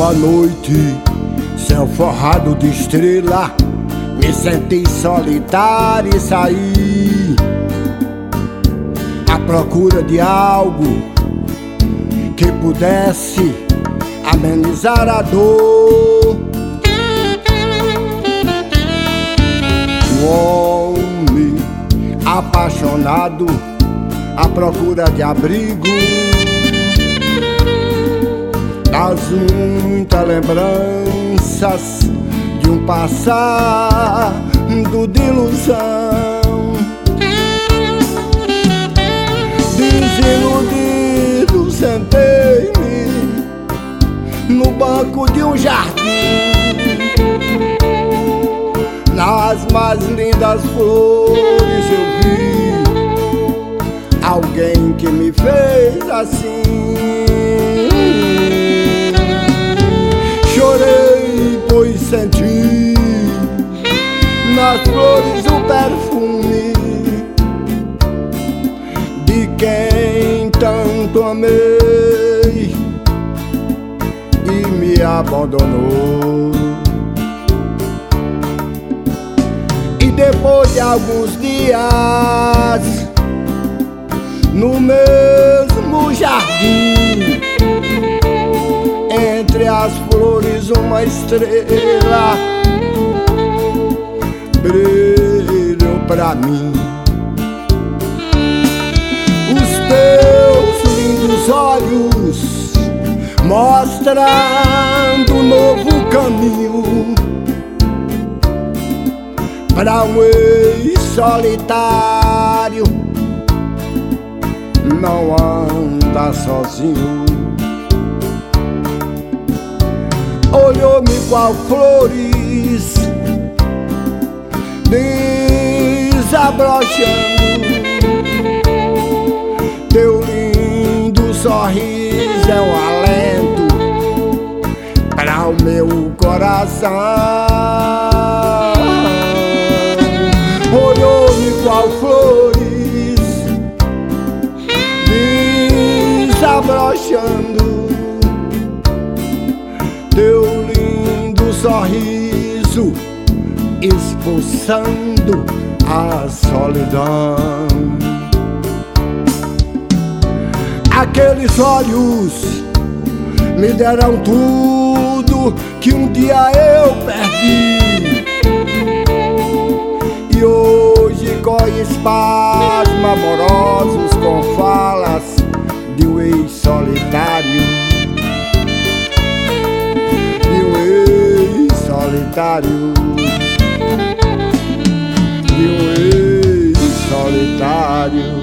Uma noite, céu forrado de estrela, me senti solitário e saí à procura de algo que pudesse amenizar a dor. Um homem apaixonado à procura de abrigo das muitas lembranças de um passado de ilusão. Desiludido, sentei-me no banco de um jardim. Nas mais lindas flores eu vi alguém que me fez assim. Chorei, pois senti nas flores o perfume de quem tanto amei e me abandonou. E depois de alguns dias, no mesmo jardim, entre as flores uma estrela brilhou pra mim. Os teus lindos olhos mostrando um novo caminho pra um ex-solitário, não anda sozinho. Olhou-me qual flores desabrochando, teu lindo sorriso é um alento para o meu coração. Olhou-me qual flores desabrochando, teu lindo sorriso expulsando a solidão. Aqueles olhos me deram tudo que um dia eu perdi, e hoje corre espasmos amorosos com falas de um ex-solitário, solitário, de um ex-solitário.